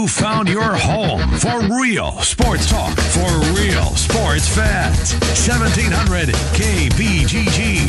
You found your home for real sports talk for real sports fans. 1700 KBGG.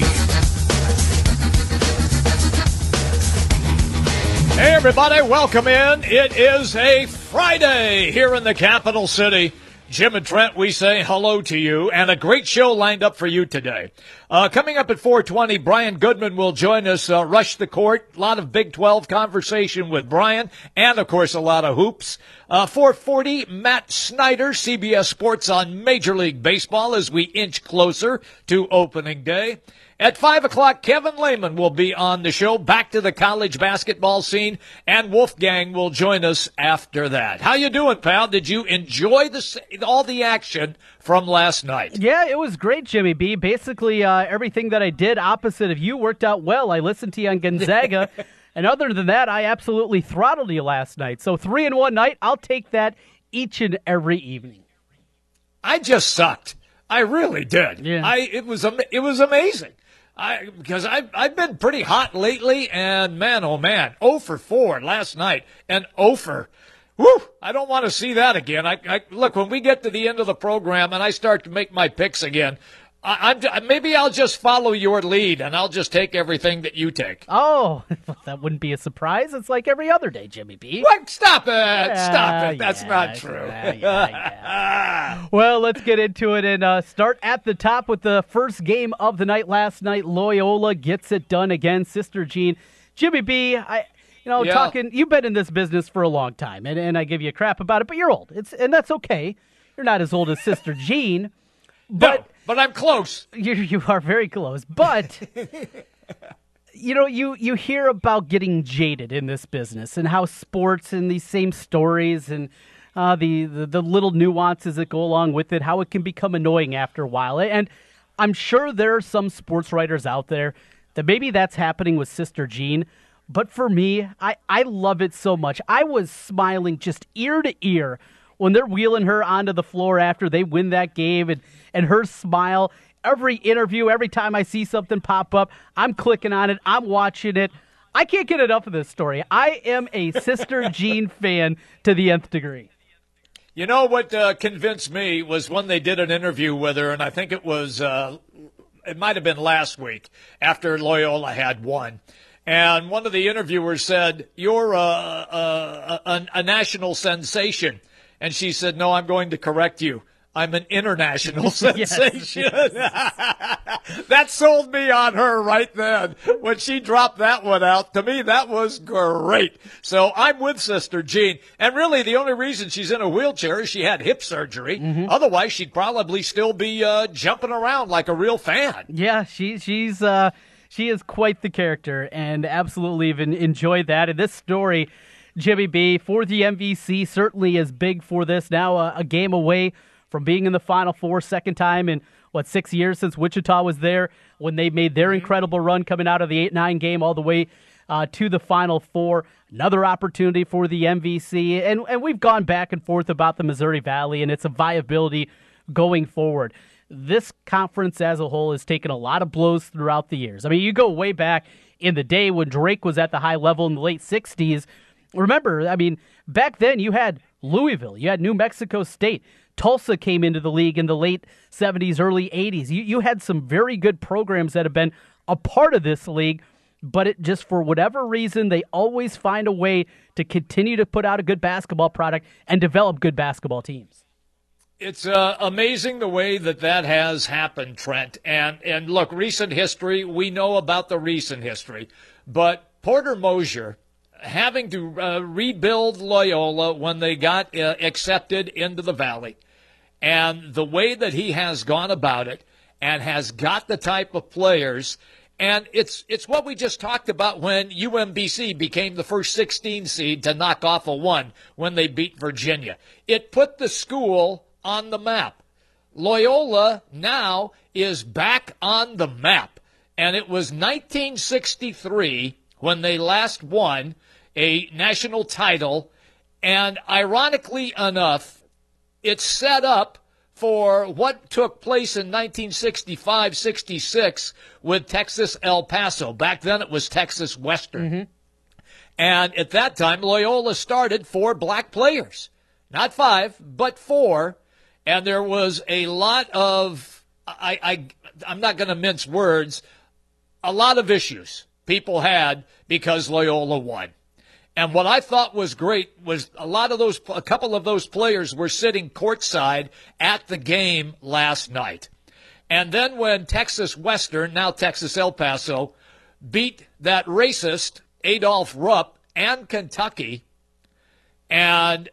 Hey, everybody, welcome in. It is a Friday here in the capital city. Jim and Trent, we say hello to you, and a great show lined up for you today. Coming up at 4:20, Brian Goodman will join us, rush the court. A lot of Big 12 conversation with Brian, and, of course, a lot of hoops. 4:40, Matt Snyder, CBS Sports on Major League Baseball as we inch closer to opening day. At 5 o'clock, Kevin Lehman will be on the show, back to the college basketball scene, and Wolfgang will join us after that. How you doing, pal? Did you enjoy all the action from last night? Yeah, it was great, Jimmy B. Basically, everything that I did opposite of you worked out well. I listened to you on Gonzaga, and other than that, I absolutely throttled you last night. So 3-in-1 night, I'll take that each and every evening. I just sucked. I really did. Yeah. It was amazing. Because I've been pretty hot lately, and man, oh man, 0 for 4 last night, and 0 for, whew, I don't want to see that again. Look, when we get to the end of the program and I start to make my picks again, maybe I'll just follow your lead, and I'll just take everything that you take. Oh, that wouldn't be a surprise. It's like every other day, Jimmy B. What? Stop it. Stop it. That's not true. Yeah. Well, let's get into it and start at the top with the first game of the night last night. Loyola gets it done again. Sister Jean. Jimmy B, talking, you've been in this business for a long time, and I give you crap about it, but you're old. And that's okay. You're not as old as Sister Jean. But I'm close. You are very close. But, you hear about getting jaded in this business and how sports and these same stories and the little nuances that go along with it, how it can become annoying after a while. And I'm sure there are some sports writers out there that maybe that's happening with Sister Jean. But for me, I love it so much. I was smiling just ear to ear when they're wheeling her onto the floor after they win that game, and her smile, every interview, every time I see something pop up, I'm clicking on it, I'm watching it. I can't get enough of this story. I am a Sister Jean fan to the nth degree. You know what convinced me was when they did an interview with her, and I think it was, it might have been last week after Loyola had won. And one of the interviewers said, "You're a national sensation." And she said, "No, I'm going to correct you. I'm an international sensation." That sold me on her right then. When she dropped that one out, to me, that was great. So I'm with Sister Jean. And really, the only reason she's in a wheelchair is she had hip surgery. Mm-hmm. Otherwise, she'd probably still be jumping around like a real fan. Yeah, she is quite the character, and absolutely even enjoyed that. And this story, Jimmy B, for the MVC, certainly is big for this. Now a game away from being in the Final Four, second time in, 6 years since Wichita was there when they made their incredible run coming out of the 8-9 game all the way to the Final Four. Another opportunity for the MVC. And we've gone back and forth about the Missouri Valley and its viability going forward. This conference as a whole has taken a lot of blows throughout the years. I mean, you go way back in the day when Drake was at the high level in the late 60s. Remember, I mean, back then you had Louisville, you had New Mexico State. Tulsa came into the league in the late 70s, early 80s. You had some very good programs that have been a part of this league, but it just, for whatever reason, they always find a way to continue to put out a good basketball product and develop good basketball teams. It's amazing the way that has happened, Trent. And look, recent history, we know about the recent history. But Porter Moser, having to rebuild Loyola when they got accepted into the Valley, and the way that he has gone about it and has got the type of players, and it's what we just talked about when UMBC became the first 16 seed to knock off a 1 when they beat Virginia. It put the school on the map. Loyola now is back on the map, and it was 1963 when they last won a national title, and ironically enough, it's set up for what took place in 1965-66 with Texas El Paso. Back then it was Texas Western. Mm-hmm. And at that time, Loyola started 4 black players. Not 5, but 4. And there was a lot of, I'm not going to mince words, a lot of issues people had because Loyola won. And what I thought was great was a couple of those players were sitting courtside at the game last night. And then when Texas Western, now Texas El Paso, beat that racist Adolph Rupp and Kentucky and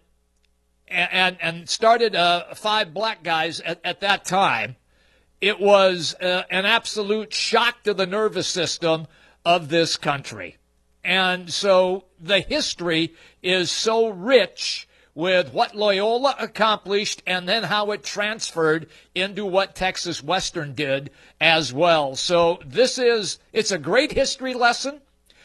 started 5 black guys at that time, it was an absolute shock to the nervous system of this country. And so the history is so rich with what Loyola accomplished and then how it transferred into what Texas Western did as well. So it's a great history lesson,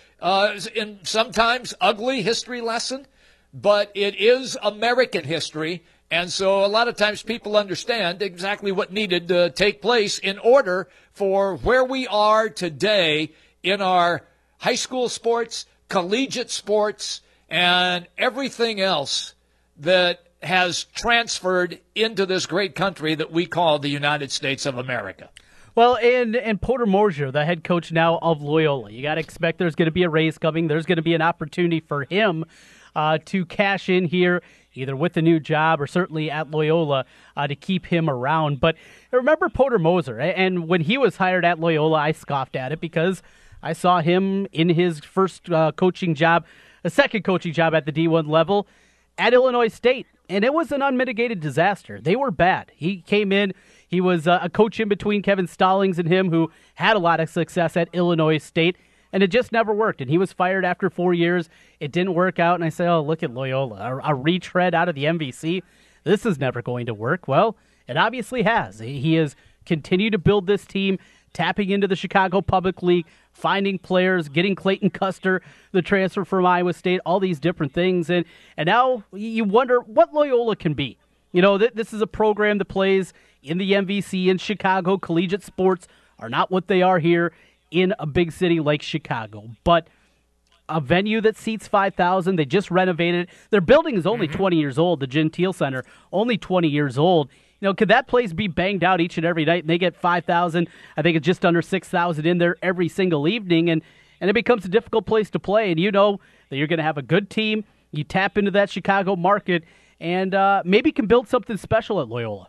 in sometimes ugly history lesson, but it is American history. And so a lot of times people understand exactly what needed to take place in order for where we are today in our high school sports, collegiate sports, and everything else that has transferred into this great country that we call the United States of America. Well, and Porter Moser, the head coach now of Loyola, you got to expect there's going to be a raise coming. There's going to be an opportunity for him to cash in here, either with the new job or certainly at Loyola to keep him around. But remember Porter Moser, and when he was hired at Loyola, I scoffed at it because I saw him in his first coaching job, a second coaching job at the D1 level at Illinois State, and it was an unmitigated disaster. They were bad. He came in, he was a coach in between Kevin Stallings and him who had a lot of success at Illinois State, and it just never worked. And he was fired after 4 years. It didn't work out, and I say, oh, look at Loyola, a retread out of the MVC. This is never going to work. Well, it obviously has. He has continued to build this team, tapping into the Chicago Public League, finding players, getting Clayton Custer, the transfer from Iowa State, all these different things. And now you wonder what Loyola can be. You know, this is a program that plays in the MVC in Chicago. Collegiate sports are not what they are here in a big city like Chicago. But a venue that seats 5,000, they just renovated. Their building is only 20 years old, the Gentile Center, only 20 years old. You know, could that place be banged out each and every night and they get 5,000? I think it's just under 6,000 in there every single evening, and it becomes a difficult place to play. And you know that you're going to have a good team. You tap into that Chicago market and maybe can build something special at Loyola.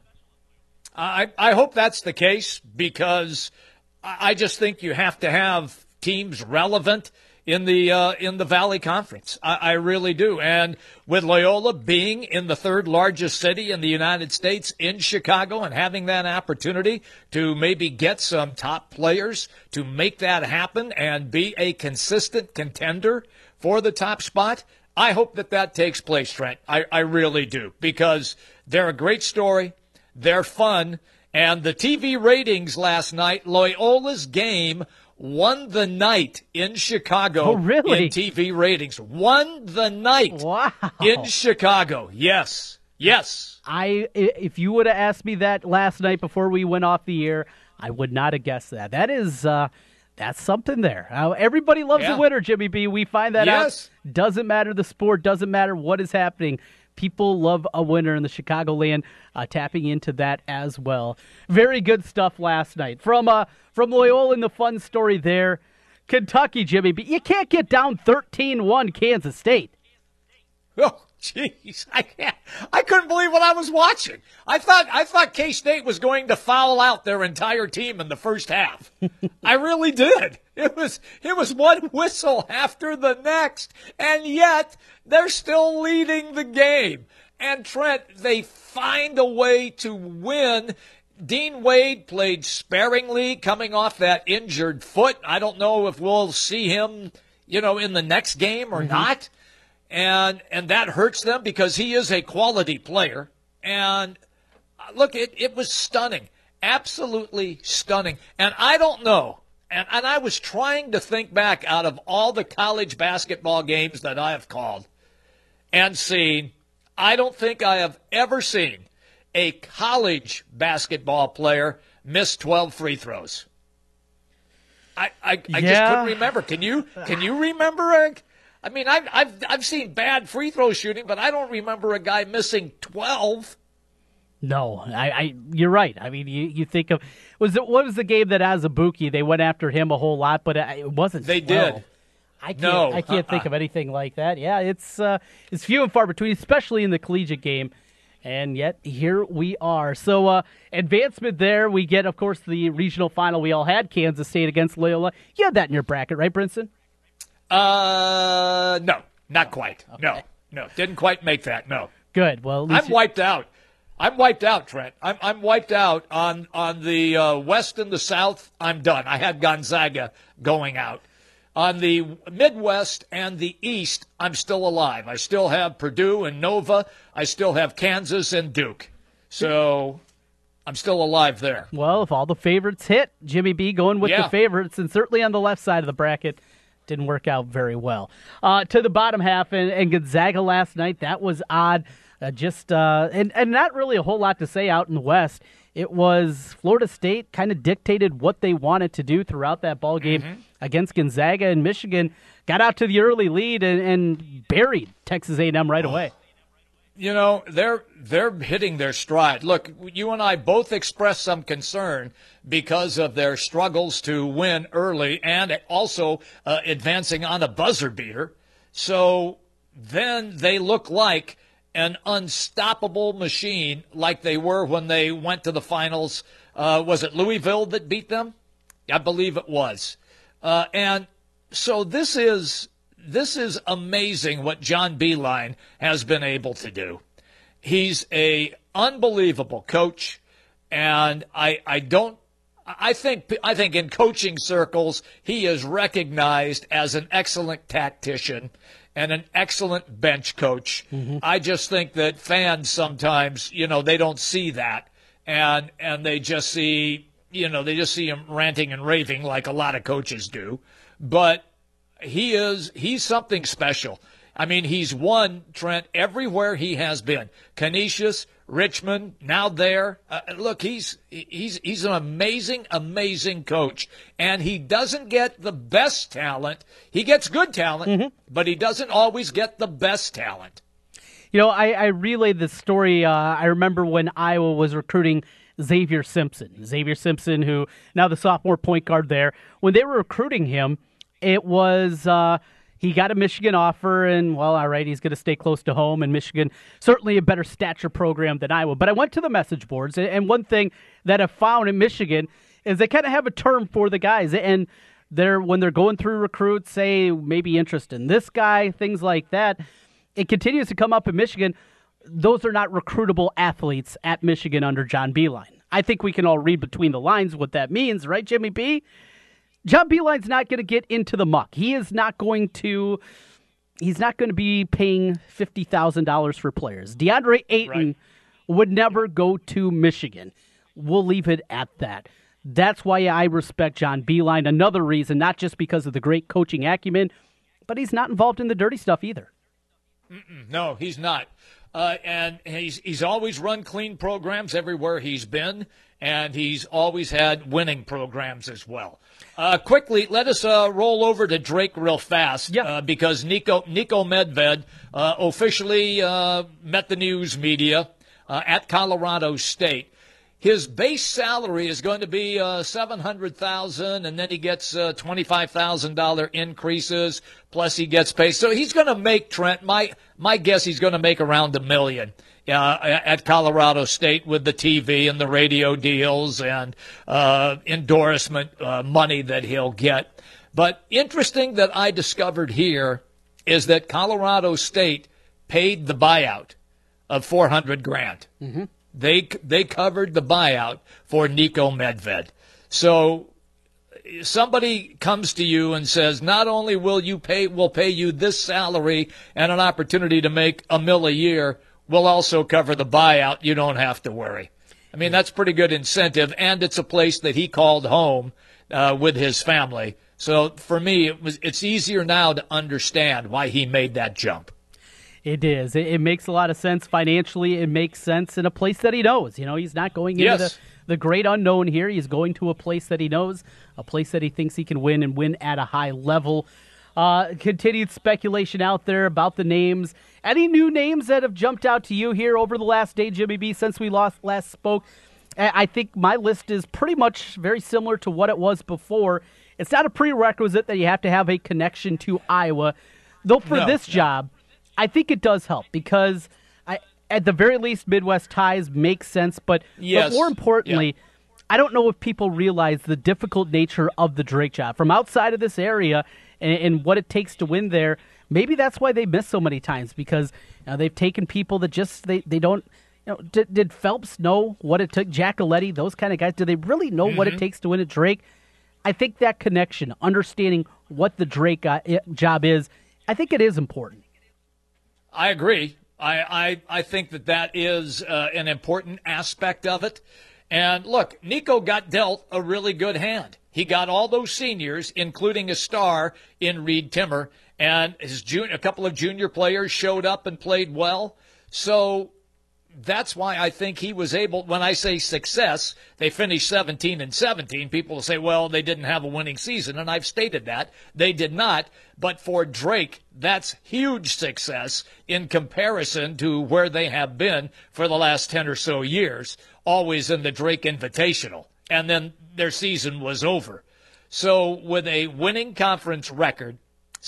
I hope that's the case because I just think you have to have teams relevant in the Valley Conference. I really do. And with Loyola being in the 3rd largest city in the United States in Chicago and having that opportunity to maybe get some top players to make that happen and be a consistent contender for the top spot, I hope that takes place, Trent. I really do, because they're a great story. They're fun. And the TV ratings last night, Loyola's game won the night in Chicago. Oh, really? In TV ratings. Won the night. Wow. In Chicago. Yes. Yes. If you would have asked me that last night before we went off the air, I would not have guessed that. That is that's something there. Everybody loves a winner, Jimmy B. We find that out. Doesn't matter the sport, doesn't matter what is happening. People love a winner in the Chicagoland, tapping into that as well. Very good stuff last night. From Loyola and the fun story there. Kentucky, Jimmy B. You can't get down 13-1 Kansas State. Oh, jeez. I couldn't believe what I was watching. I thought K-State was going to foul out their entire team in the first half. I really did. It was one whistle after the next, and yet they're still leading the game. And Trent, they find a way to win. Dean Wade played sparingly coming off that injured foot. I don't know if we'll see him, in the next game or not. And that hurts them because he is a quality player. And look, it was stunning. Absolutely stunning. And I don't know. And I was trying to think back out of all the college basketball games that I have called and seen. I don't think I have ever seen a college basketball player miss 12 free throws. I just couldn't remember. Can you remember I mean, I've seen bad free throw shooting, but I don't remember a guy missing 12. No, you're right. I mean, you think of what was the game that Azubuike, they went after him a whole lot, but it wasn't. They 12. did. I can't think of anything like that. Yeah, it's few and far between, especially in the collegiate game. And yet here we are. So advancement there. We get, of course, the regional final. We all had Kansas State against Loyola. You had that in your bracket, right, Brinson? No, not quite. Okay. No, didn't quite make that. No. Good. Well, I'm wiped out. I'm wiped out, Trent. I'm wiped out on the West and the South. I'm done. I had Gonzaga going out. On the Midwest and the East, I'm still alive. I still have Purdue and Nova. I still have Kansas and Duke. So I'm still alive there. Well, if all the favorites hit, Jimmy B going with the favorites, and certainly on the left side of the bracket, didn't work out very well. To the bottom half, and Gonzaga last night, that was odd. And not really a whole lot to say out in the West. It was Florida State kind of dictated what they wanted to do throughout that ball game against Gonzaga, and Michigan got out to the early lead and buried Texas A&M right away. You know, they're hitting their stride. Look, you and I both expressed some concern because of their struggles to win early and also advancing on a buzzer beater. So then they look like an unstoppable machine like they were when they went to the finals. Was it Louisville that beat them? I believe it was. And so this is amazing what John Beilein has been able to do. He's a unbelievable coach, and I think in coaching circles he is recognized as an excellent tactician and an excellent bench coach. I just think that fans sometimes, they don't see that, and they just see, they just see him ranting and raving like a lot of coaches do. But he's something special. I mean, he's won, Trent, everywhere he has been. Canisius, Richmond, now there. Look, he's an amazing, amazing coach. And he doesn't get the best talent. He gets good talent, but he doesn't always get the best talent. I relayed this story. I remember when Iowa was recruiting Xavier Simpson. Xavier Simpson, who now the sophomore point guard there. When they were recruiting him, it was he got a Michigan offer, and, well, all right, he's going to stay close to home, and Michigan, certainly a better stature program than Iowa. But I went to the message boards, and one thing that I found in Michigan is they kind of have a term for the guys, and when they're going through recruits, say maybe interest in this guy, things like that, it continues to come up in Michigan. Those are not recruitable athletes at Michigan under John Beilein. I think we can all read between the lines what that means, right, Jimmy B? John Beilein's not going to get into the muck. He's not going to be paying $50,000 for players. DeAndre Ayton would never go to Michigan. We'll leave it at that. That's why I respect John Beilein. Another reason, not just because of the great coaching acumen, but he's not involved in the dirty stuff either. No, he's not. And he's always run clean programs everywhere he's been, and he's always had winning programs as well. Quickly, let us roll over to Drake real fast because Nico Medved officially met the news media at Colorado State. His base salary is going to be $700,000, and then he gets $25,000 increases. Plus, he gets paid. So he's going to make, Trent. My guess, he's going to make around $1 million at Colorado State with the TV and the radio deals and endorsement money that he'll get. But interesting that I discovered here is that Colorado State paid the buyout of $400,000. They covered the buyout for Nico Medved. So somebody comes to you and says, not only we'll pay you this salary and an opportunity to make $1 million a year, we'll also cover the buyout. You don't have to worry. I mean, that's pretty good incentive, and it's a place that he called home with his family. So for me, it's easier now to understand why he made that jump. It is. It makes a lot of sense financially. It makes sense in a place that he knows. He's not going into the great unknown here. He's going to a place that he knows, a place that he thinks he can win and win at a high level. Continued speculation out there about the names. Any new names that have jumped out to you here over the last day, Jimmy B, since we last spoke? I think my list is pretty much very similar to what it was before. It's not a prerequisite that you have to have a connection to Iowa. Though for this job, I think it does help because at the very least, Midwest ties make sense. But more importantly, I don't know if people realize the difficult nature of the Drake job. From outside of this area and what it takes to win there, maybe that's why they miss so many times because they've taken people that just they don't. Did Phelps know what it took? Giacoletti, those kind of guys, do they really know what it takes to win at Drake? I think that connection, understanding what the Drake job is, I think it is important. I agree. I think that is an important aspect of it. And look, Nico got dealt a really good hand. He got all those seniors, including a star in Reed Timmer, and a couple of junior players showed up and played well. So that's why I think he was able, when I say success, they finished 17-17. People will say, well, they didn't have a winning season, and I've stated that. They did not. But for Drake, that's huge success in comparison to where they have been for the last 10 or so years, always in the Drake Invitational. And then their season was over. So with a winning conference record,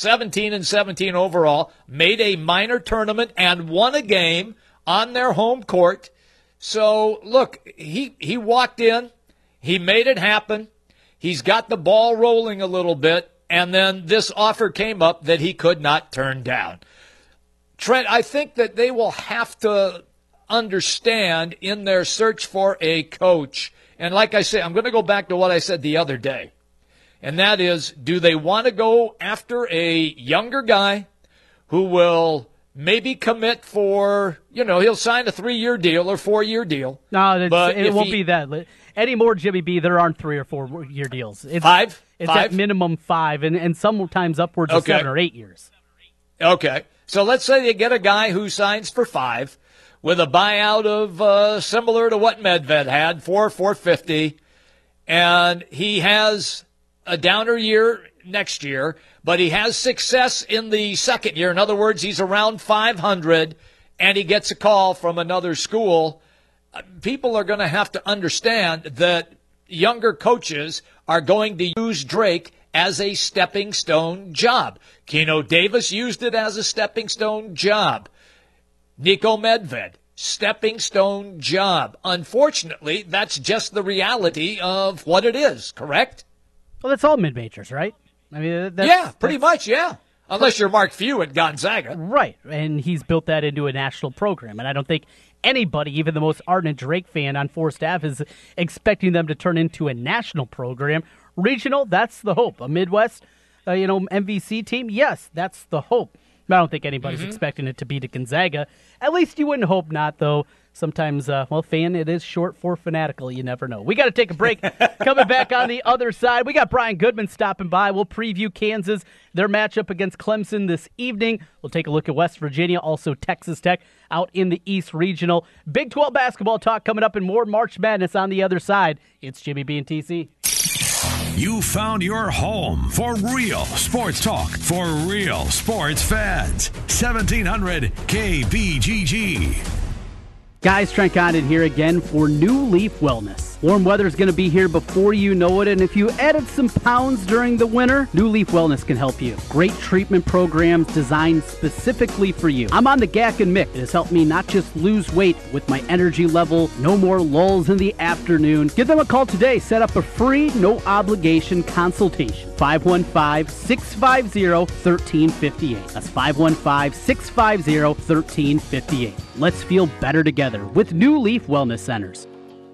17-17 overall, made a minor tournament and won a game on their home court. So, look, he walked in. He made it happen. He's got the ball rolling a little bit. And then this offer came up that he could not turn down. Trent, I think that they will have to understand in their search for a coach. And like I say, I'm going to go back to what I said the other day. And that is, do they want to go after a younger guy who will maybe commit for, he'll sign a 3-year deal or 4-year deal. No, it won't be that. Anymore, Jimmy B, there aren't 3 or 4-year deals. It's 5? It's at minimum 5, and sometimes upwards of 7 or 8 years. Okay. So let's say they get a guy who signs for 5 with a buyout of similar to what Medved had, $450, and he has a downer year next year, but he has success in the second year. In other words, he's around 500, and he gets a call from another school. People are going to have to understand that younger coaches are going to use Drake as a stepping stone job. Keno Davis used it as a stepping stone job. Nico Medved, stepping stone job. Unfortunately, that's just the reality of what it is, correct? Well, that's all mid-majors, right? I mean, pretty much, yeah. Unless you're Mark Few at Gonzaga. Right, and he's built that into a national program. And I don't think anybody, even the most ardent Drake fan on Forest Ave, is expecting them to turn into a national program. Regional, that's the hope. A Midwest, MVC team, yes, that's the hope. I don't think anybody's expecting it to be to Gonzaga. At least you wouldn't hope not, though. Sometimes, fan, it is short for fanatical. You never know. We got to take a break. Coming back on the other side, we got Brian Goodman stopping by. We'll preview Kansas, their matchup against Clemson this evening. We'll take a look at West Virginia, also Texas Tech out in the East Regional. Big 12 basketball talk coming up and more March Madness on the other side. It's Jimmy B and TC. You found your home for real sports talk for real sports fans. 1700 KBGG. Guys, Trent Condon here again for New Leaf Wellness. Warm weather is going to be here before you know it, and if you added some pounds during the winter, New Leaf Wellness can help you. Great treatment programs designed specifically for you. I'm on the GAC and Mick. It has helped me not just lose weight with my energy level, no more lulls in the afternoon. Give them a call today. Set up a free, no-obligation consultation. 515-650-1358. That's 515-650-1358. Let's feel better together with New Leaf Wellness Centers.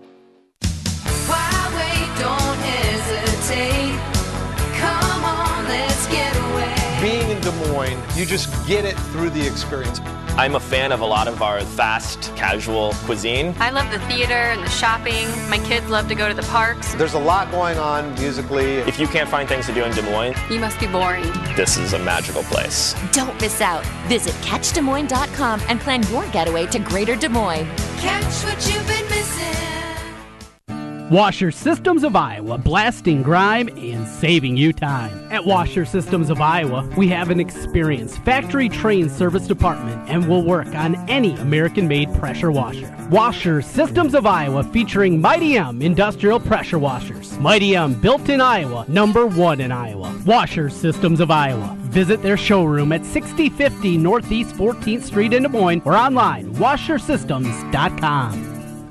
Why wait? Don't hesitate. Come on, let's get away. Being in Des Moines, you just get it through the experience. I'm a fan of a lot of our fast, casual cuisine. I love the theater and the shopping. My kids love to go to the parks. There's a lot going on musically. If you can't find things to do in Des Moines, You must be boring. this is a magical place. Don't miss out. Visit CatchDesMoines.com and plan your getaway to Greater Des Moines. Catch what you've been missing. Washer Systems of Iowa, blasting grime and saving you time. At Washer Systems of Iowa, we have an experienced factory-trained service department and will work on any American-made pressure washer. Washer Systems of Iowa, featuring Mighty M industrial pressure washers. Mighty M, built in Iowa, #1 in Iowa. Washer Systems of Iowa. Visit their showroom at 6050 Northeast 14th Street in Des Moines or online, washersystems.com.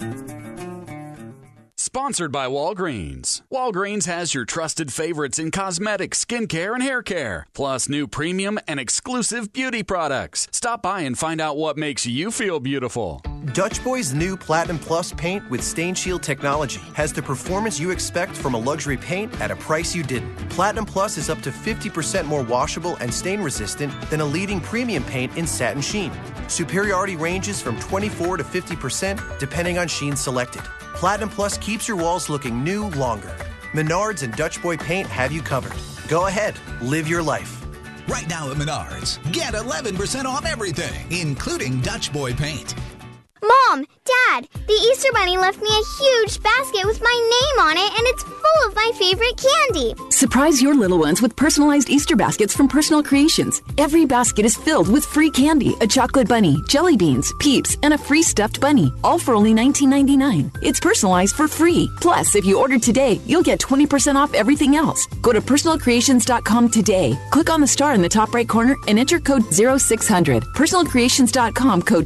Sponsored by Walgreens. Walgreens has your trusted favorites in cosmetics, skincare, and hair care, plus new premium and exclusive beauty products. Stop by and find out what makes you feel beautiful. Dutch Boy's new Platinum Plus paint with Stain Shield technology has the performance you expect from a luxury paint at a price you didn't. Platinum Plus is up to 50% more washable and stain resistant than a leading premium paint in satin sheen. Superiority ranges from 24 to 50% depending on sheen selected. Platinum Plus keeps your walls looking new longer. Menards and Dutch Boy Paint have you covered. Go ahead, live your life. Right now at Menards, get 11% off everything, including Dutch Boy Paint. Mom, Dad, the Easter Bunny left me a huge basket with my name on it, and it's full of my favorite candy. Surprise your little ones with personalized Easter baskets from Personal Creations. Every basket is filled with free candy, a chocolate bunny, jelly beans, Peeps, and a free stuffed bunny, all for only $19.99. It's personalized for free. Plus, if you order today, you'll get 20% off everything else. Go to personalcreations.com today. Click on the star in the top right corner and enter code 0600. Personalcreations.com code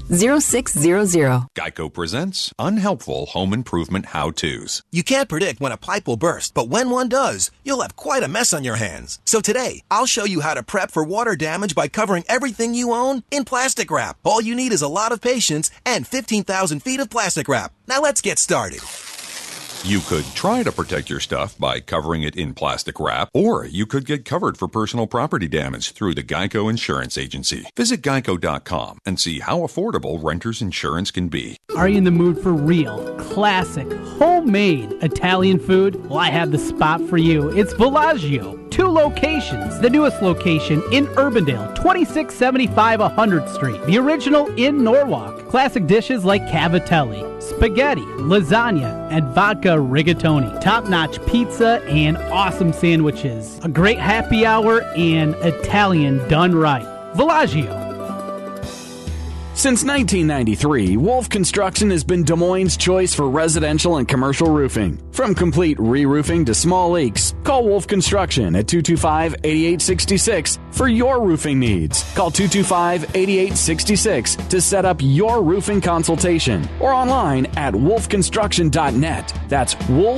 0600. Geico presents Unhelpful Home Improvement How-Tos. You can't predict when a pipe will burst, but when one does, you'll have quite a mess on your hands. So today, I'll show you how to prep for water damage by covering everything you own in plastic wrap. All you need is a lot of patience and 15,000 feet of plastic wrap. Now let's get started. You could try to protect your stuff by covering it in plastic wrap, or you could get covered for personal property damage through the Geico Insurance Agency. Visit geico.com and see how affordable renter's insurance can be. Are you in the mood for real, classic, homemade Italian food? Well, I have the spot for you. It's Villaggio. 2 locations. The newest location in Urbandale, 2675 100th Street. The original in Norwalk. Classic dishes like cavatelli, spaghetti, lasagna, and vodka rigatoni. Top-notch pizza and awesome sandwiches. A great happy hour and Italian done right. Villaggio. Since 1993, Wolf Construction has been Des Moines' choice for residential and commercial roofing. From complete re-roofing to small leaks, call Wolf Construction at 225-8866 for your roofing needs. Call 225-8866 to set up your roofing consultation or online at wolfconstruction.net. That's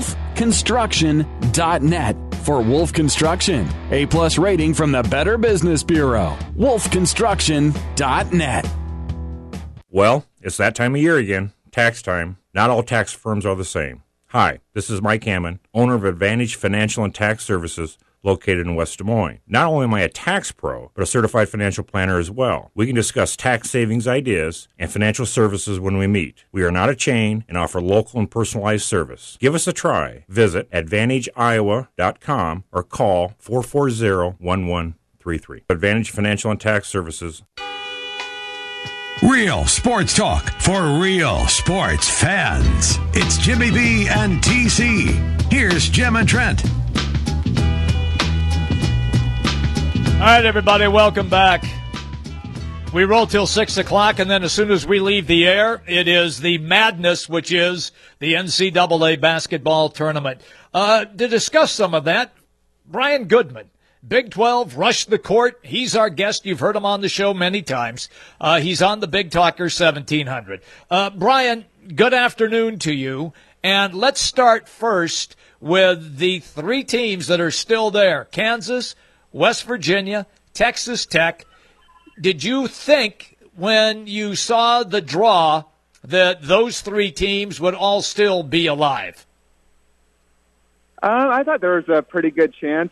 wolfconstruction.net for Wolf Construction. A+ rating from the Better Business Bureau. wolfconstruction.net. Well, it's that time of year again, tax time. Not all tax firms are the same. Hi, this is Mike Hammond, owner of Advantage Financial and Tax Services located in West Des Moines. Not only am I a tax pro, but a certified financial planner as well. We can discuss tax savings ideas and financial services when we meet. We are not a chain and offer local and personalized service. Give us a try. Visit AdvantageIowa.com or call 440-1133. Advantage Financial and Tax Services. Real sports talk for real sports fans. It's Jimmy B and TC. Here's Jim and Trent. All right, everybody, welcome back. We roll till 6 o'clock, and then as soon as we leave the air, it is the madness, which is the NCAA basketball tournament. To discuss some of that, Brian Goodman. Big 12 rushed the court. He's our guest. You've heard him on the show many times. He's on the Big Talker 1700. Brian, good afternoon to you. And let's start first with the 3 teams that are still there. Kansas, West Virginia, Texas Tech. Did you think when you saw the draw that those 3 teams would all still be alive? I thought there was a pretty good chance.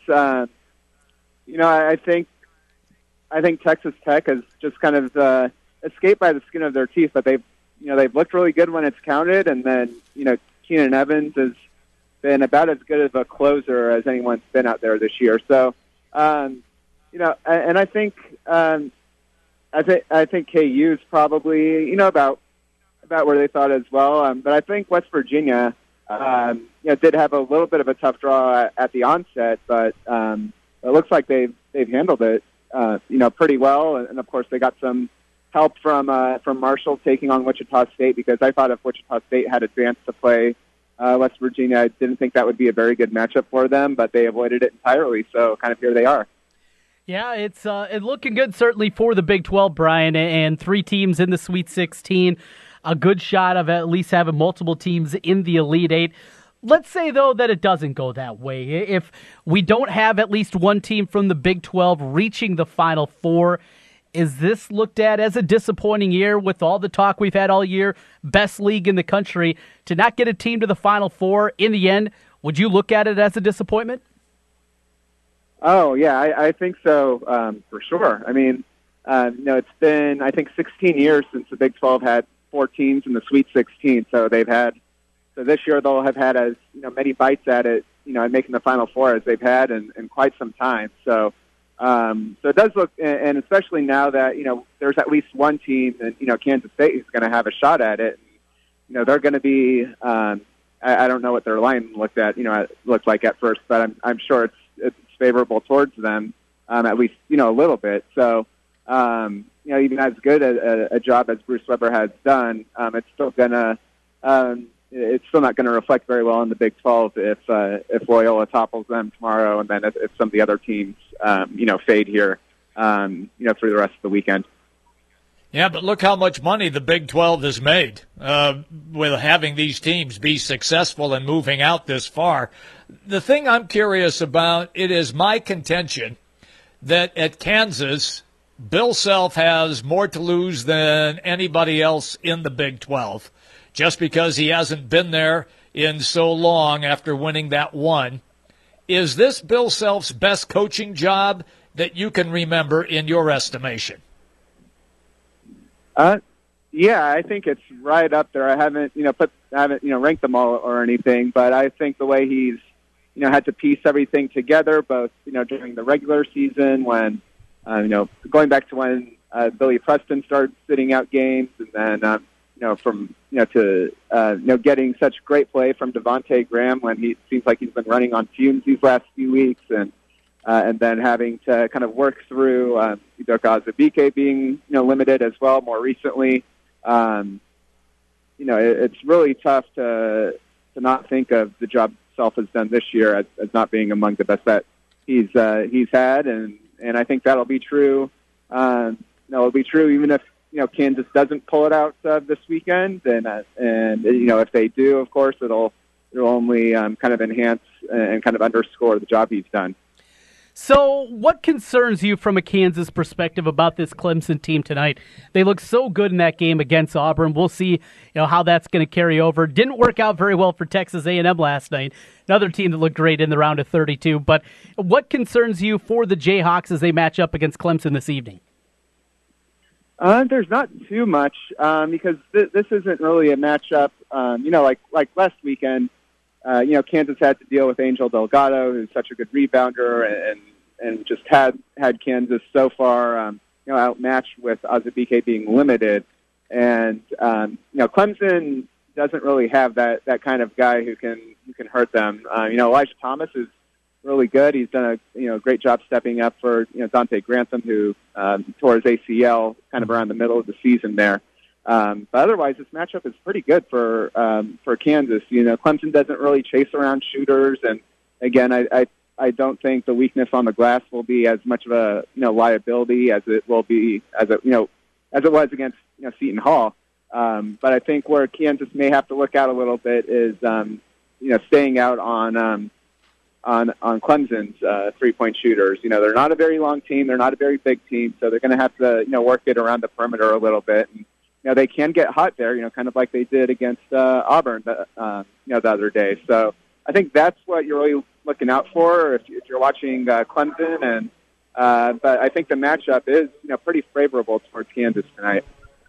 I think Texas Tech has just kind of escaped by the skin of their teeth, but they've looked really good when it's counted, and then Keenan Evans has been about as good of a closer as anyone's been out there this year. So, and I think KU's probably about where they thought as well. But I think West Virginia did have a little bit of a tough draw at the onset, but it looks like they've handled it, pretty well. And of course, they got some help from Marshall taking on Wichita State, because I thought if Wichita State had advanced to play West Virginia, I didn't think that would be a very good matchup for them, but they avoided it entirely. So kind of here they are. Yeah, it's looking good certainly for the Big 12, Brian, and 3 teams in the Sweet 16. A good shot of at least having multiple teams in the Elite 8. Let's say, though, that it doesn't go that way. If we don't have at least one team from the Big 12 reaching the Final Four, is this looked at as a disappointing year with all the talk we've had all year, best league in the country, to not get a team to the Final Four in the end? Would you look at it as a disappointment? Oh, yeah, I think so, for sure. I mean, it's been, I think, 16 years since the Big 12 had 4 teams in the Sweet 16. So so this year they'll have had as many bites at it, at making the Final Four as they've had in quite some time. So it does look, and especially now that there's at least one team, and Kansas State is going to have a shot at it. They're going to be. I don't know what their line looked like at first, but I'm sure it's favorable towards them, at least a little bit. So. Even as good a job as Bruce Weber has done, it's still not gonna reflect very well in the Big 12 if Loyola topples them tomorrow, and then if some of the other teams fade here through the rest of the weekend. Yeah, but look how much money the Big 12 has made with having these teams be successful and moving out this far. The thing I'm curious about, it is my contention that at Kansas, Bill Self has more to lose than anybody else in the Big 12, just because he hasn't been there in so long after winning that one. Is this Bill Self's best coaching job that you can remember in your estimation? Yeah, I think it's right up there. I haven't ranked them all or anything, but I think the way he's had to piece everything together, both during the regular season when. Going back to when Billy Preston started sitting out games, and then getting such great play from Devontae Graham when he seems like he's been running on fumes these last few weeks, and then having to kind of work through Udoka Azubuike being limited as well more recently. It's really tough to not think of the job Self has done this year as not being among the best that he's had, and I think that'll be true. It'll be true even if Kansas doesn't pull it out this weekend, and if they do, of course, it'll only kind of enhance and kind of underscore the job he's done. So, what concerns you from a Kansas perspective about this Clemson team tonight? They look so good in that game against Auburn. We'll see, how that's going to carry over. Didn't work out very well for Texas A&M last night. Another team that looked great in the round of 32. But what concerns you for the Jayhawks as they match up against Clemson this evening? There's not too much because this isn't really a matchup. Like last weekend. Kansas had to deal with Angel Delgado, who's such a good rebounder, and just had Kansas so far, outmatched with Azubuike being limited. And Clemson doesn't really have that kind of guy who can hurt them. Elijah Thomas is really good. He's done a great job stepping up for Dante Grantham, who tore his ACL kind of around the middle of the season there. But otherwise, this matchup is pretty good for Kansas. Clemson doesn't really chase around shooters, and again, I don't think the weakness on the glass will be as much of a liability as it will be as it was against Seton Hall. But I think where Kansas may have to look out a little bit is staying out on Clemson's 3-point shooters. They're not a very long team, they're not a very big team, so they're going to have to work it around the perimeter a little bit. And, they can get hot there, kind of like they did against Auburn, the other day. So I think that's what you're really looking out for if you're watching Clemson. And but I think the matchup is, pretty favorable towards Kansas tonight.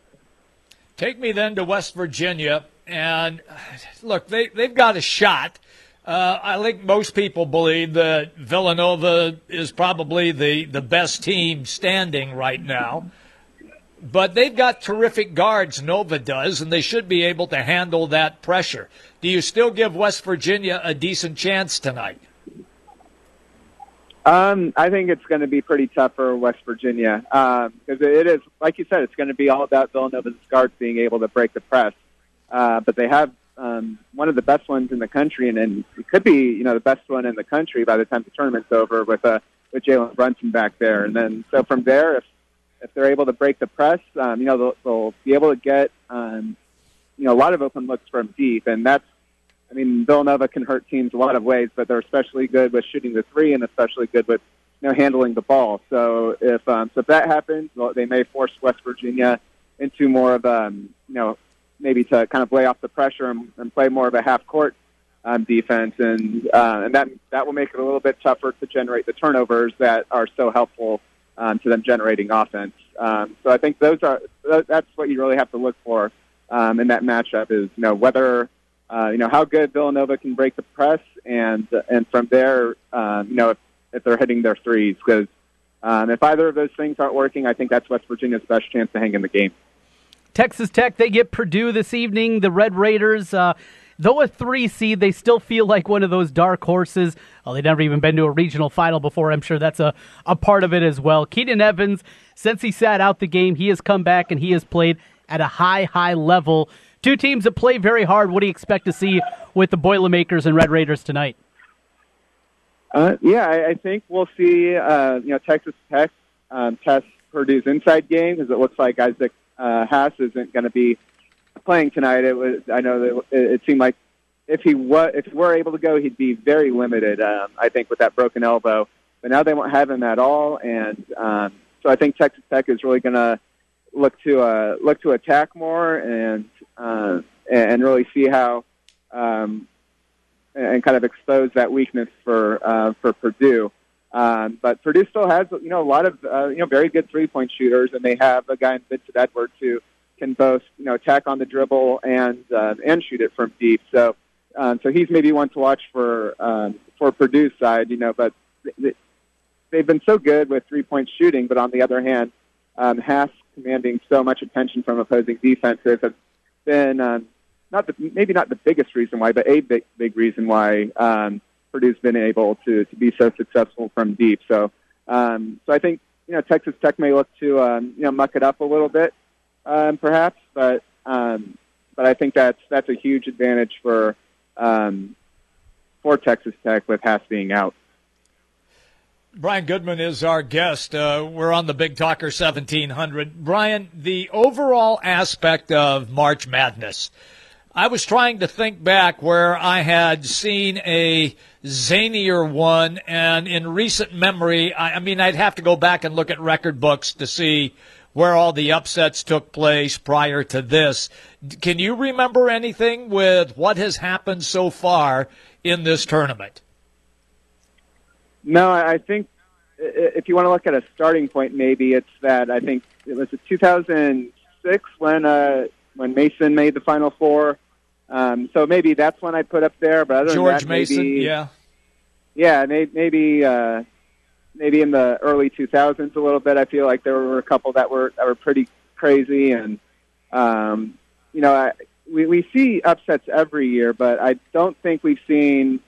Take me then to West Virginia, and look, they've got a shot. I think most people believe that Villanova is probably the best team standing right now. But they've got terrific guards, Nova does, and they should be able to handle that pressure. Do you still give West Virginia a decent chance tonight? I think it's going to be pretty tough for West Virginia because it is, like you said, it's going to be all about Villanova's guards being able to break the press. But they have one of the best ones in the country, and it could be the best one in the country by the time the tournament's over with Jalen Brunson back there. And then so from there, if they're able to break the press, they'll be able to get a lot of open looks from deep, and Villanova can hurt teams a lot of ways, but they're especially good with shooting the three and especially good with handling the ball. So if that happens, they may force West Virginia into more of maybe to kind of lay off the pressure and play more of a half court defense, and that will make it a little bit tougher to generate the turnovers that are so helpful to them generating offense. So I think that's what you really have to look for in that matchup is whether how good Villanova can break the press, and from there, if they're hitting their threes. Because if either of those things aren't working, I think that's West Virginia's best chance to hang in the game. Texas Tech, they get Purdue this evening. The Red Raiders, though a 3 seed, they still feel like one of those dark horses. Well, they've never even been to a regional final before. I'm sure that's a part of it as well. Keenan Evans, since he sat out the game, he has come back and he has played at a high level. Two teams that play very hard. What do you expect to see with the Boilermakers and Red Raiders tonight? I think we'll see Texas Tech test Purdue's inside game because it looks like Isaac Haas isn't going to be playing tonight. It seemed like if he were able to go, he'd be very limited. I think with that broken elbow, but now they won't have him at all, and so I think Texas Tech is really going to look to attack more and really see how and kind of expose that weakness for Purdue. But Purdue still has a lot of very good 3-point shooters, and they have a guy in Vincent Edwards who can both attack on the dribble and shoot it from deep. So he's maybe one to watch for Purdue's side. But they've been so good with 3-point shooting, but on the other hand, Haas commanding so much attention from opposing defenses has been maybe not the biggest reason why, but a big reason why Purdue's been able to be so successful from deep. So I think Texas Tech may look to muck it up a little bit, perhaps, but I think that's a huge advantage for Texas Tech with Haas being out. Brian Goodman is our guest. We're on the Big Talker 1700. Brian, the overall aspect of March Madness, I was trying to think back where I had seen a zanier one, and in recent memory, I'd have to go back and look at record books to see where all the upsets took place prior to this. Can you remember anything with what has happened so far in this tournament? No, I think if you want to look at a starting point, maybe it's that I think it was 2006 when Mason made the Final Four. So maybe that's one I put up there. But other George than that, Mason, maybe in the early 2000s a little bit. I feel like there were a couple that were pretty crazy, and we see upsets every year, but I don't think we've seen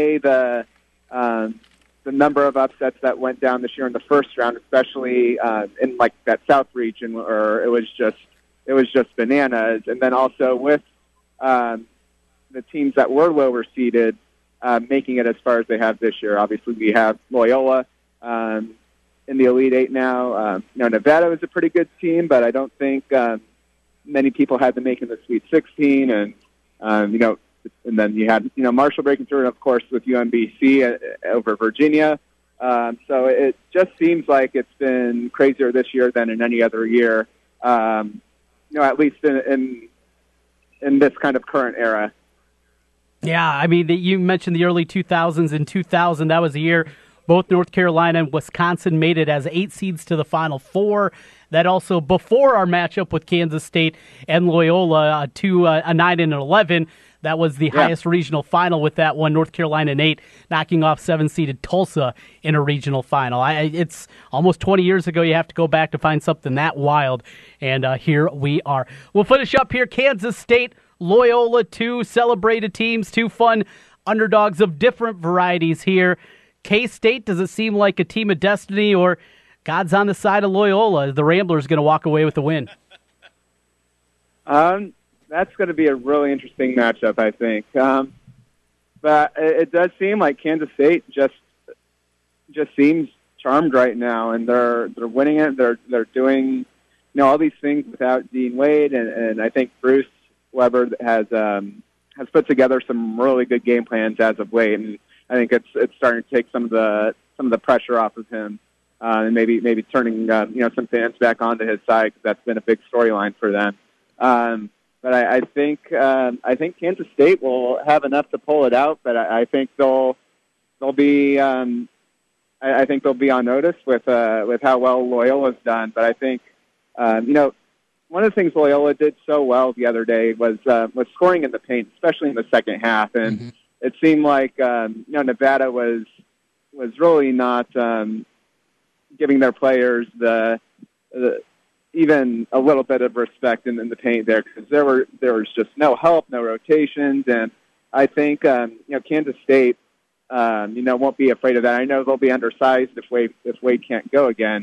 the number of upsets that went down this year in the first round, especially in like that South region, where it was just bananas, and then also with the teams that were lower seeded making it as far as they have this year. Obviously, we have Loyola in the Elite Eight now. Nevada was a pretty good team, but I don't think many people had them making the Sweet 16, and and then you had Marshall breaking through, and of course with UMBC over Virginia. So it just seems like it's been crazier this year than in any other year. At least in this kind of current era. Yeah, you mentioned the early 2000s. In 2000, that was the year Both North Carolina and Wisconsin made it as 8 seeds to the Final Four. That also before our matchup with Kansas State and Loyola, a 9 and 11. That was the highest regional final with that one. North Carolina and 8, knocking off 7-seeded Tulsa in a regional final. It's almost 20 years ago. You have to go back to find something that wild. And here we are. We'll finish up here. Kansas State, Loyola, 2 celebrated teams, 2 fun underdogs of different varieties here. K-State, does it seem like a team of destiny, or God's on the side of Loyola? The Ramblers going to walk away with the win? That's going to be a really interesting matchup, I think. But it does seem like Kansas State just seems charmed right now, and they're winning it. They're doing all these things without Dean Wade, and I think Bruce Weber has put together some really good game plans as of late, and I think it's starting to take some of the pressure off of him, and maybe turning some fans back onto his side, because that's been a big storyline for them. But I think Kansas State will have enough to pull it out. But I think they'll be I think they'll be on notice with how well Loyola's done. But I think one of the things Loyola did so well the other day was scoring in the paint, especially in the second half. And it seemed like Nevada was really not giving their players the even a little bit of respect in the paint there, because there was just no help, no rotations, and I think Kansas State won't be afraid of that. I know they'll be undersized if Wade can't go again,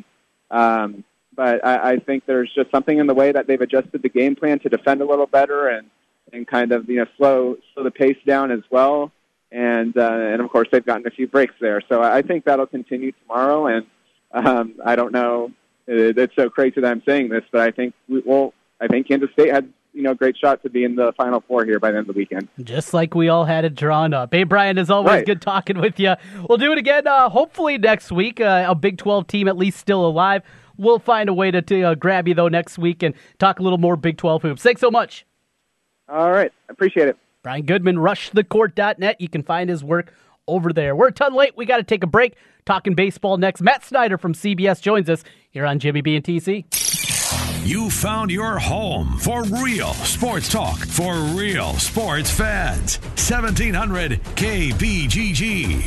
but I think there's just something in the way that they've adjusted the game plan to defend a little better and kind of slow the pace down as well, and of course they've gotten a few breaks there, so I think that'll continue tomorrow, and I don't know. It's so crazy that I'm saying this, but I think Kansas State had a great shot to be in the Final Four here by the end of the weekend. Just like we all had it drawn up. Hey, Brian, as always, Good talking with you. We'll do it again hopefully next week. A Big 12 team at least still alive. We'll find a way to grab you, though, next week and talk a little more Big 12 hoops. Thanks so much. All right. Appreciate it. Brian Goodman, rushthecourt.net. You can find his work over there. We're a ton late. We got to take a break. Talking baseball next. Matt Snyder from CBS joins us here on Jimmy B and TC. You found your home for real sports talk for real sports fans. 1700 KBGG.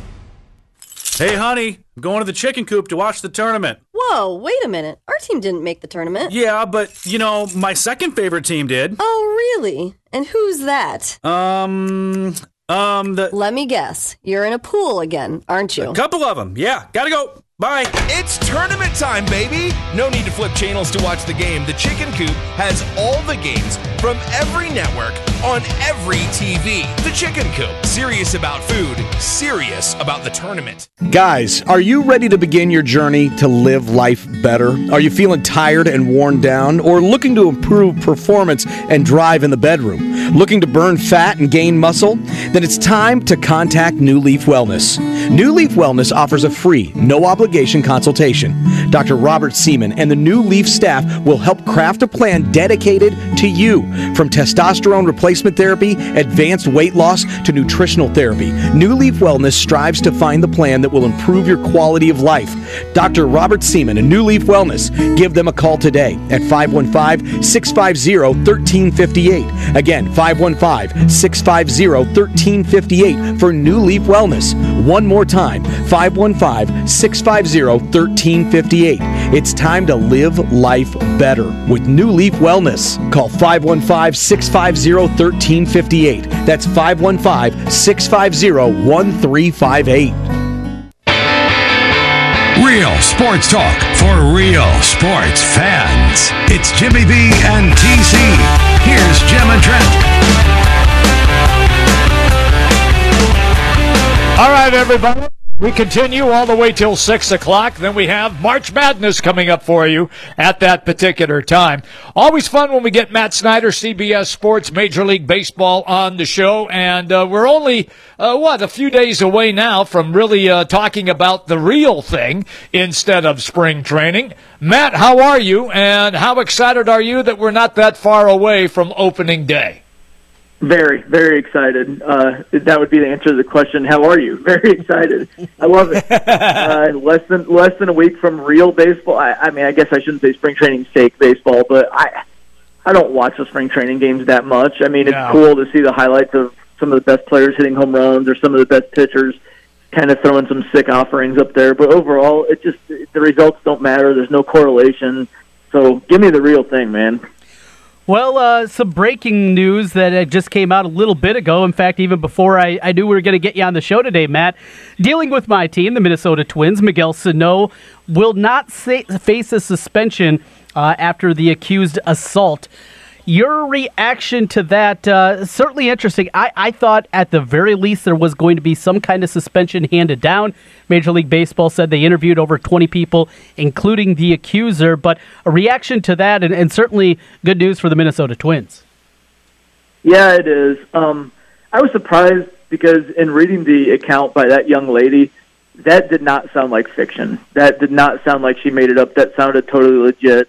Hey, honey, I'm going to the chicken coop to watch the tournament. Whoa, wait a minute. Our team didn't make the tournament. Yeah, but, my second favorite team did. Oh, really? And who's that? Let me guess. You're in a pool again, aren't you? A couple of them. Yeah. Gotta go. Bye. It's tournament time, baby. No need to flip channels to watch the game. The Chicken Coop has all the games from every network on every TV. The Chicken Coop. Serious about food. Serious about the tournament. Guys, are you ready to begin your journey to live life better? Are you feeling tired and worn down, or looking to improve performance and drive in the bedroom? Looking to burn fat and gain muscle? Then it's time to contact New Leaf Wellness. New Leaf Wellness offers a free, no-obligation consultation. Dr. Robert Seaman and the New Leaf staff will help craft a plan dedicated to you. From testosterone replacement therapy, advanced weight loss, to nutritional therapy, New Leaf Wellness strives to find the plan that will improve your quality of life. Dr. Robert Seaman and New Leaf Wellness. Give them a call today at 515-650-1358. Again, 515-650-1358 for New Leaf Wellness. One more time, 515-650-1358. It's time to live life better with New Leaf Wellness. Call 515-650-1358. That's 515-650-1358. Real sports talk for real sports fans. It's Jimmy B and TC. Here's Jim and Trent. All right, everybody. We continue all the way till 6 o'clock. Then we have March Madness coming up for you at that particular time. Always fun when we get Matt Snyder, CBS Sports, Major League Baseball on the show. And we're only, a few days away now from really talking about the real thing instead of spring training. Matt, how are you? And how excited are you that we're not that far away from opening day? Very, very excited. That would be the answer to the question. How are you? Very excited. I love it. Less than a week from real baseball. I mean, I guess I shouldn't say spring training fake baseball, but I don't watch the spring training games that much. I mean, it's cool to see the highlights of some of the best players hitting home runs or some of the best pitchers kind of throwing some sick offerings up there. But overall, the results don't matter. There's no correlation. So give me the real thing, man. Well, some breaking news that just came out a little bit ago. In fact, even before I knew we were going to get you on the show today, Matt. Dealing with my team, the Minnesota Twins, Miguel Sano will not face a suspension after the accused assault. Your reaction to that, certainly interesting. I thought at the very least there was going to be some kind of suspension handed down. Major League Baseball said they interviewed over 20 people, including the accuser. But a reaction to that, and certainly good news for the Minnesota Twins. Yeah, it is. I was surprised because in reading the account by that young lady, that did not sound like fiction. That did not sound like she made it up. That sounded totally legit.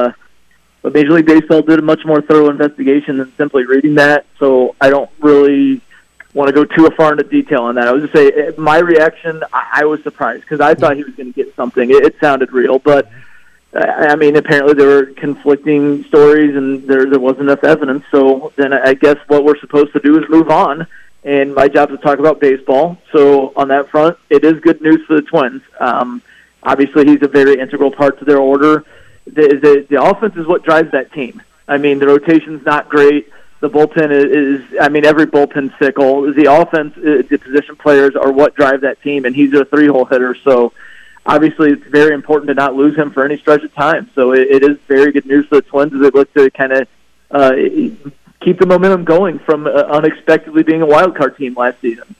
But Major League Baseball did a much more thorough investigation than simply reading that, so I don't really want to go too far into detail on that. I was just say my reaction, I was surprised because I thought he was going to get something. It sounded real, but I mean, apparently there were conflicting stories and there wasn't enough evidence. So then I guess what we're supposed to do is move on. And my job is to talk about baseball. So on that front, it is good news for the Twins. Obviously, he's a very integral part to their order. The offense is what drives that team. I mean, the rotation's not great. The bullpen is every bullpen's fickle. The offense, the position players are what drive that team, and he's a three-hole hitter. So obviously it's very important to not lose him for any stretch of time. So it is very good news for the Twins as they look to kind of keep the momentum going from unexpectedly being a wild card team last season.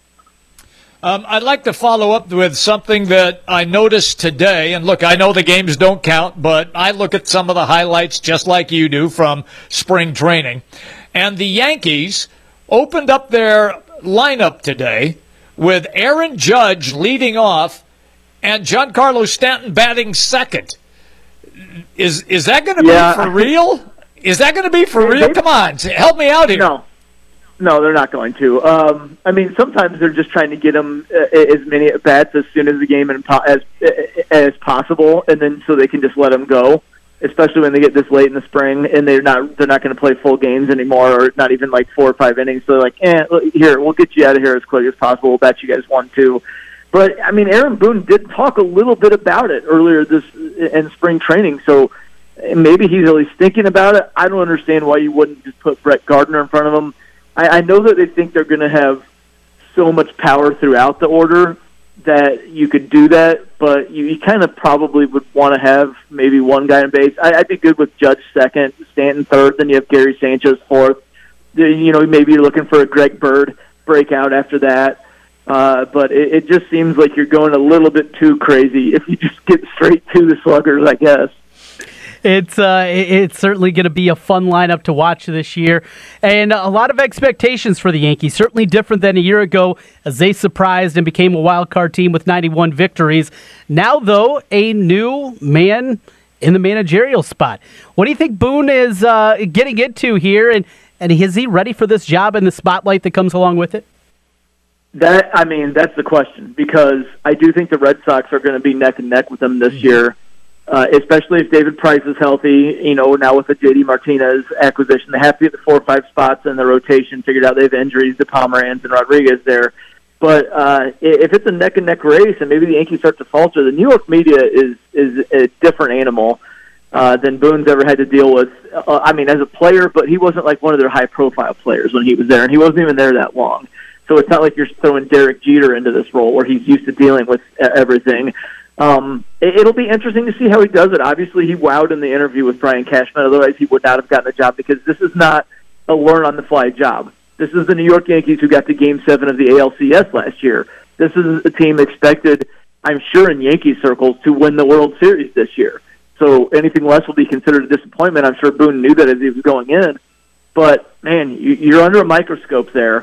I'd like to follow up with something that I noticed today. And look, I know the games don't count, but I look at some of the highlights just like you do from spring training. And the Yankees opened up their lineup today with Aaron Judge leading off and Giancarlo Stanton batting second. Is that going to be for real? Is that going to be for real? Come on, help me out here. No, they're not going to. Sometimes they're just trying to get them as many at bats as soon as the game as possible, and then so they can just let them go. Especially when they get this late in the spring, and they're not going to play full games anymore, or not even like 4 or 5 innings. So they're like, here, we'll get you out of here as quick as possible. We'll bet you guys 1-2. But I mean, Aaron Boone did talk a little bit about it earlier in spring training, so maybe he's at least thinking about it. I don't understand why you wouldn't just put Brett Gardner in front of him. I know that they think they're going to have so much power throughout the order that you could do that, but you kind of probably would want to have maybe one guy in base. I'd be good with Judge second, Stanton third, then you have Gary Sanchez fourth. Maybe you're looking for a Greg Bird breakout after that. But it just seems like you're going a little bit too crazy if you just get straight to the sluggers, I guess. It's certainly going to be a fun lineup to watch this year. And a lot of expectations for the Yankees, certainly different than a year ago as they surprised and became a wild card team with 91 victories. Now, though, a new man in the managerial spot. What do you think Boone is getting into here? And is he ready for this job and the spotlight that comes along with it? That's the question, because I do think the Red Sox are going to be neck and neck with them this year. Especially if David Price is healthy, now with the J.D. Martinez acquisition, they have to get the 4 or 5 spots in the rotation figured out. They have injuries to Pomeranz and Rodriguez there. But if it's a neck-and-neck race and maybe the Yankees start to falter, the New York media is a different animal than Boone's ever had to deal with. As a player, but he wasn't like one of their high-profile players when he was there, and he wasn't even there that long. So it's not like you're throwing Derek Jeter into this role where he's used to dealing with everything. It'll be interesting to see how he does it. Obviously, he wowed in the interview with Brian Cashman. Otherwise, he would not have gotten the job because this is not a learn-on-the-fly job. This is the New York Yankees who got to Game 7 of the ALCS last year. This is a team expected, I'm sure, in Yankee circles to win the World Series this year. So anything less will be considered a disappointment. I'm sure Boone knew that as he was going in. But, man, you're under a microscope there.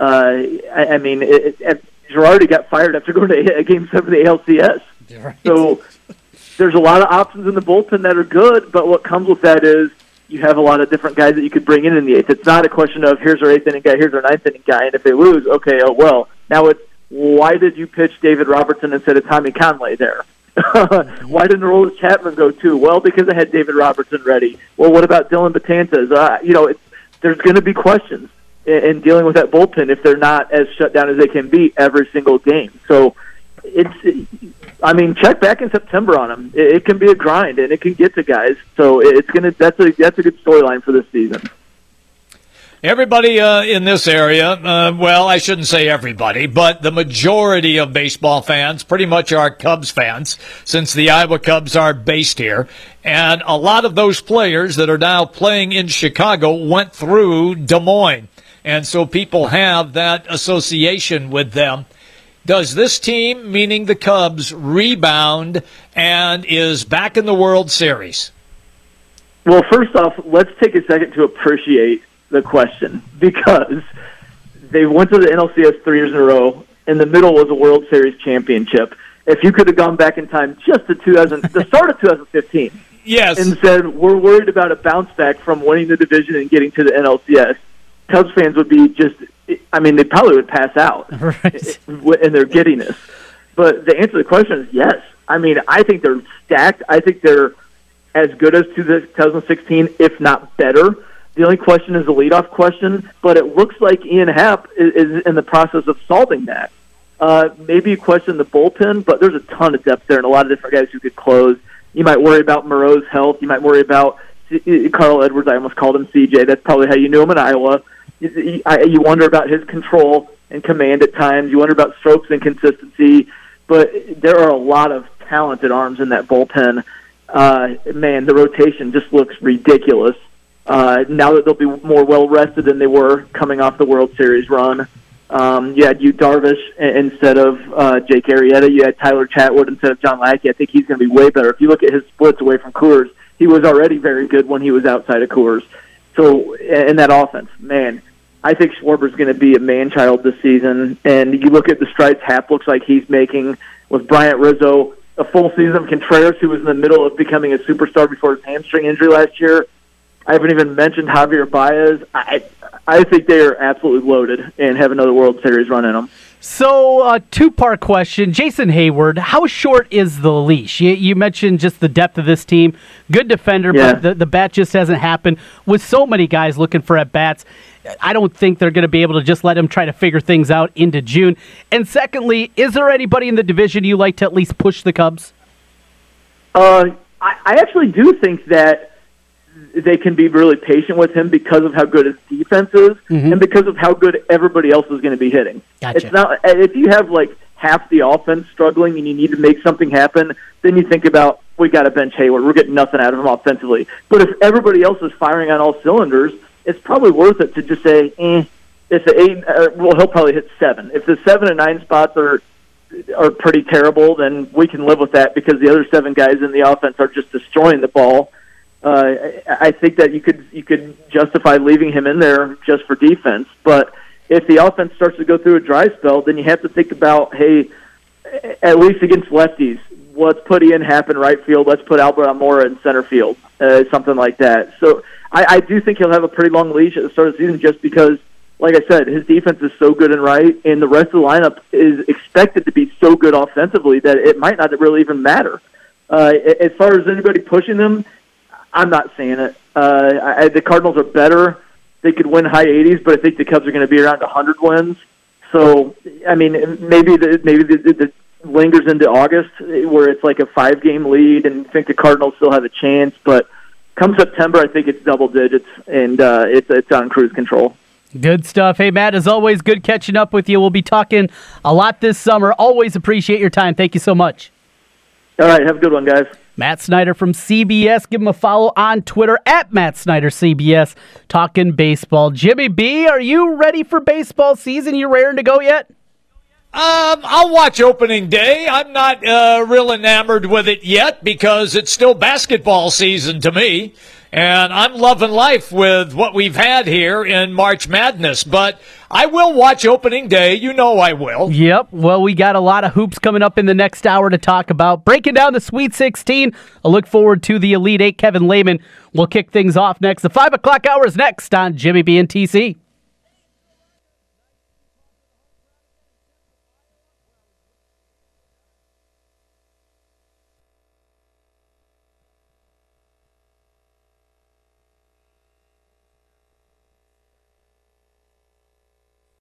Girardi got fired after going to Game 7 of the ALCS. Right. So there's a lot of options in the bullpen that are good, but what comes with that is you have a lot of different guys that you could bring in the eighth. It's not a question of here's our eighth inning guy, here's our ninth inning guy, and if they lose, okay, oh well. Now it's why did you pitch David Robertson instead of Tommy Conley there? Why didn't Aroldis Chapman go too? Well, because I had David Robertson ready. Well, what about Dylan Betances? There's going to be questions in dealing with that bullpen if they're not as shut down as they can be every single game. So check back in September on them. It can be a grind, and it can get to guys. So that's a good storyline for this season. Everybody in this area, well, I shouldn't say everybody, but the majority of baseball fans pretty much are Cubs fans since the Iowa Cubs are based here. And a lot of those players that are now playing in Chicago went through Des Moines. And so people have that association with them. Does this team, meaning the Cubs, rebound and is back in the World Series? Well, first off, let's take a second to appreciate the question, because they went to the NLCS 3 years in a row. In the middle was a World Series championship. If you could have gone back in time just to the start of 2015, yes, and said we're worried about a bounce back from winning the division and getting to the NLCS, Cubs fans would be they probably would pass out in their giddiness. But the answer to the question is yes. I think they're stacked. I think they're as good as 2016, if not better. The only question is the leadoff question, but it looks like Ian Happ is in the process of solving that. Maybe you question the bullpen, but there's a ton of depth there and a lot of different guys who could close. You might worry about Moreau's health. You might worry about Carl Edwards. I almost called him CJ. That's probably how you knew him in Iowa. You wonder about his control and command at times. You wonder about strokes and consistency. But there are a lot of talented arms in that bullpen. The rotation just looks ridiculous. Now that they'll be more well-rested than they were coming off the World Series run. You had Yu Darvish instead of Jake Arrieta. You had Tyler Chatwood instead of John Lackey. I think he's going to be way better. If you look at his splits away from Coors, he was already very good when he was outside of Coors. So in that offense, I think Schwarber's going to be a man-child this season. And you look at the strides Happ looks like he's making with Bryant Rizzo, a full season of Contreras, who was in the middle of becoming a superstar before his hamstring injury last year. I haven't even mentioned Javier Baez. I think they are absolutely loaded and have another World Series run in them. So, two-part question. Jason Hayward, how short is the leash? You mentioned just the depth of this team. Good defender, but the bat just hasn't happened. With so many guys looking for at-bats, I don't think they're going to be able to just let him try to figure things out into June. And secondly, is there anybody in the division you like to at least push the Cubs? I actually do think that they can be really patient with him because of how good his defense is and because of how good everybody else is going to be hitting. Gotcha. It's not if you have like half the offense struggling and you need to make something happen, then you think about we got to bench Hayward. We're getting nothing out of him offensively. But if everybody else is firing on all cylinders, it's probably worth it to just say, if the 8, he'll probably hit 7. If the 7 and 9 spots are pretty terrible, then we can live with that because the other 7 guys in the offense are just destroying the ball. I think that you could justify leaving him in there just for defense. But if the offense starts to go through a dry spell, then you have to think about, hey, at least against lefties, let's put Ian Happ in right field. Let's put Albert Almora in center field, something like that. So I do think he'll have a pretty long leash at the start of the season just because, like I said, his defense is so good in right, and the rest of the lineup is expected to be so good offensively that it might not really even matter. As far as anybody pushing them, I'm not seeing it. The Cardinals are better. They could win high 80s, but I think the Cubs are going to be around 100 wins. So, I mean, maybe the lingers into August where it's like a 5-game lead and I think the Cardinals still have a chance. But come September, I think it's double digits, and it's on cruise control. Good stuff. Hey, Matt, as always, good catching up with you. We'll be talking a lot this summer. Always appreciate your time. Thank you so much. All right, have a good one, guys. Matt Snyder from CBS. Give him a follow on Twitter at Matt Snyder CBS. Talking baseball. Jimmy B, are you ready for baseball season? You raring to go yet? I'll watch opening day. I'm not real enamored with it yet because it's still basketball season to me. And I'm loving life with what we've had here in March Madness. But I will watch opening day. You know I will. Yep. Well, we got a lot of hoops coming up in the next hour to talk about. Breaking down the Sweet 16. I look forward to the Elite Eight. Kevin Lehman will kick things off next. The 5 o'clock hour is next on Jimmy B and TC.